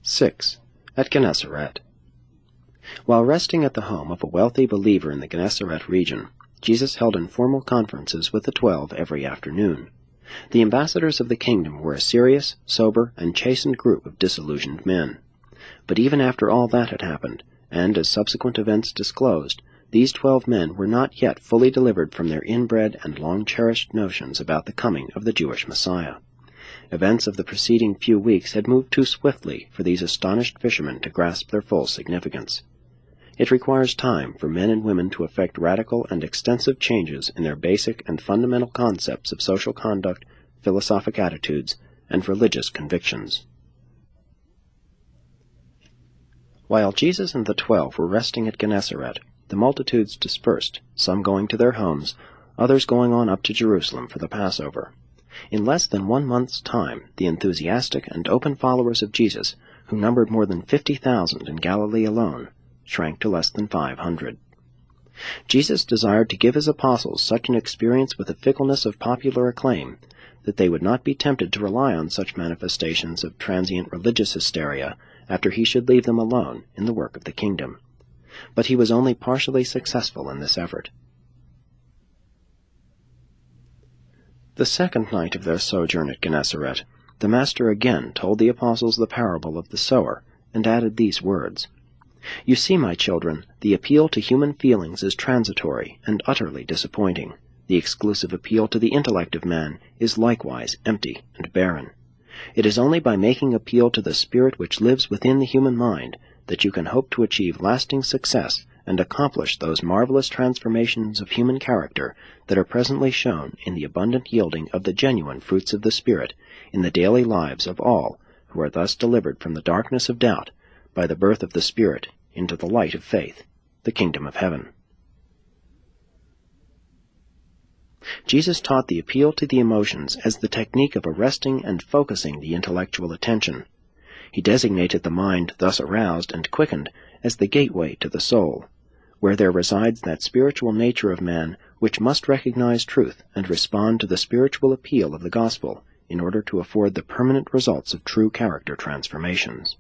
6. At Gennesaret. While resting at the home of a wealthy believer in the Gennesaret region, Jesus held informal conferences with the 12 every afternoon. The ambassadors of the kingdom were a serious, sober, and chastened group of disillusioned men. But even after all that had happened, and as subsequent events disclosed, these 12 men were not yet fully delivered from their inbred and long-cherished notions about the coming of the Jewish Messiah. Events of the preceding few weeks had moved too swiftly for these astonished fishermen to grasp their full significance. It requires time for men and women to effect radical and extensive changes in their basic and fundamental concepts of social conduct, philosophic attitudes, and religious convictions. While Jesus and the 12 were resting at Gennesaret, the multitudes dispersed, some going to their homes, others going on up to Jerusalem for the Passover. In less than 1 month's time, the enthusiastic and open followers of Jesus, who numbered more than 50,000 in Galilee alone, shrank to less than 500. Jesus desired to give his apostles such an experience with the fickleness of popular acclaim that they would not be tempted to rely on such manifestations of transient religious hysteria after he should leave them alone in the work of the kingdom. But he was only partially successful in this effort. The second night of their sojourn at Gennesaret, the Master again told the apostles the parable of the sower, and added these words, "You see, my children, the appeal to human feelings is transitory and utterly disappointing. The exclusive appeal to the intellect of man is likewise empty and barren. It is only by making appeal to the spirit which lives within the human mind that you can hope to achieve lasting success and accomplish those marvelous transformations of human character that are presently shown in the abundant yielding of the genuine fruits of the Spirit in the daily lives of all who are thus delivered from the darkness of doubt by the birth of the Spirit into the light of faith, the kingdom of heaven." Jesus taught the appeal to the emotions as the technique of arresting and focusing the intellectual attention. He designated the mind thus aroused and quickened as the gateway to the soul, where there resides that spiritual nature of man which must recognize truth and respond to the spiritual appeal of the gospel in order to afford the permanent results of true character transformations.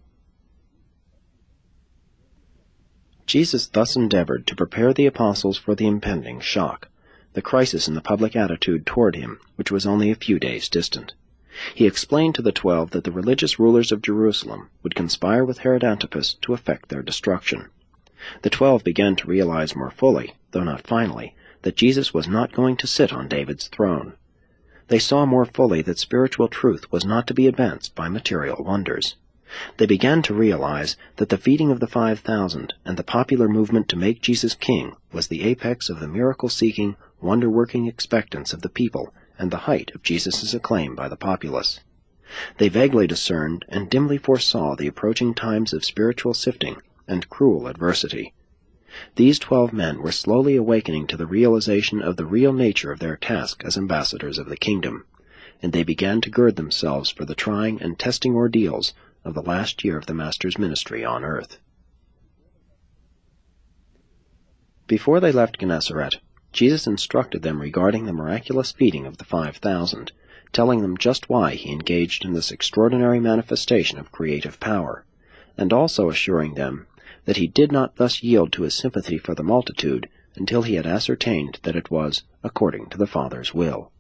Jesus thus endeavored to prepare the apostles for the impending shock, the crisis in the public attitude toward him, which was only a few days distant. He explained to the 12 that the religious rulers of Jerusalem would conspire with Herod Antipas to effect their destruction. The 12 began to realize more fully, though not finally, that Jesus was not going to sit on David's throne. They saw more fully that spiritual truth was not to be advanced by material wonders. They began to realize that the feeding of the 5,000 and the popular movement to make Jesus king was the apex of the miracle-seeking, wonder-working expectance of the people and the height of Jesus' acclaim by the populace. They vaguely discerned and dimly foresaw the approaching times of spiritual sifting and cruel adversity. These 12 men were slowly awakening to the realization of the real nature of their task as ambassadors of the kingdom, and they began to gird themselves for the trying and testing ordeals of the last year of the Master's ministry on earth. Before they left Gennesaret, Jesus instructed them regarding the miraculous feeding of the 5,000, telling them just why he engaged in this extraordinary manifestation of creative power, and also assuring them that he did not thus yield to his sympathy for the multitude until he had ascertained that it was according to the Father's will.